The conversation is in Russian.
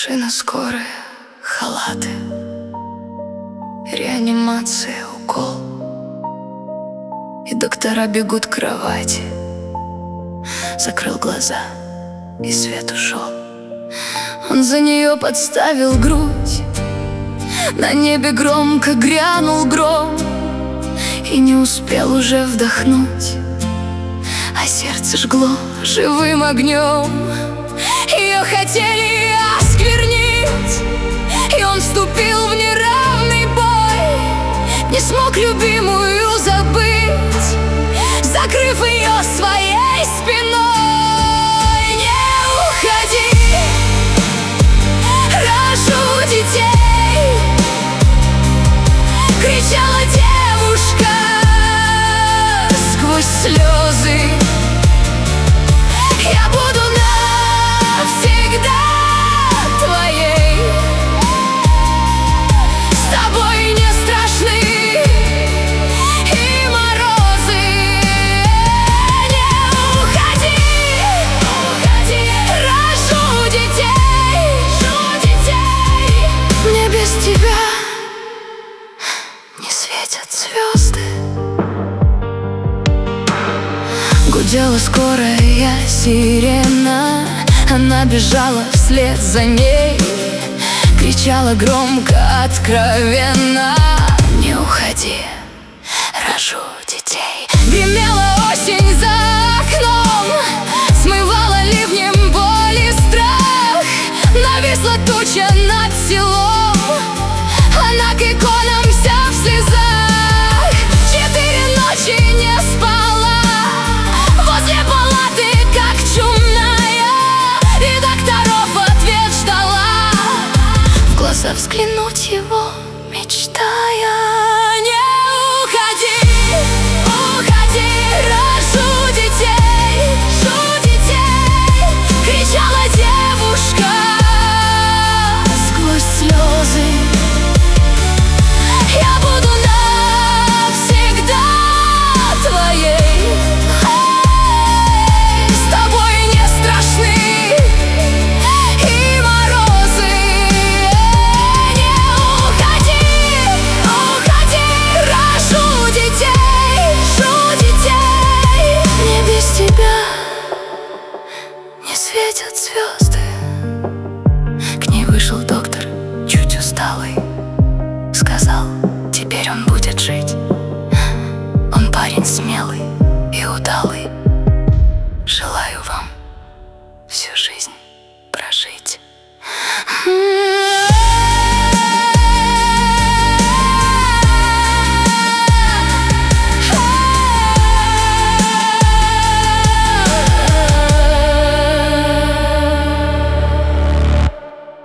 Машина скорая, халаты, реанимация, укол. И доктора бегут к кровати. Закрыл глаза, и свет ушел. Он за нее подставил грудь. На небе громко грянул гром, и не успел уже вдохнуть, а сердце жгло живым огнем. Ее хотели осквернить, и он вступил в неравный бой. Не смог любимую забыть, закрыв ее своей спиной. Не уходи, рожу детей, кричала девушка сквозь слезы. Я буду навсегда твоей, с тобой не страшны и морозы. Не уходи, уходи, рожу детей, мне без тебя не светят звезды. Гудела скорая сирена, она бежала вслед за ней, кричала громко, откровенно: не уходи, рожу детей. Гремела осень за окном, смывала ливнем боль и страх. Нависла туча над селом, она к иконам вся в слезах. 4 ночи не спала возле палаты, как чумная, и докторов ответ ждала, в глаза взглянуть его мечтая. Не уходи, уходи, рожу детей, кричала девушка сквозь слезы. Я буду навсегда твоей, с тобой не страшны и морозы. Не уходи, уходи, рожу детей, мне без тебя не светят звезды.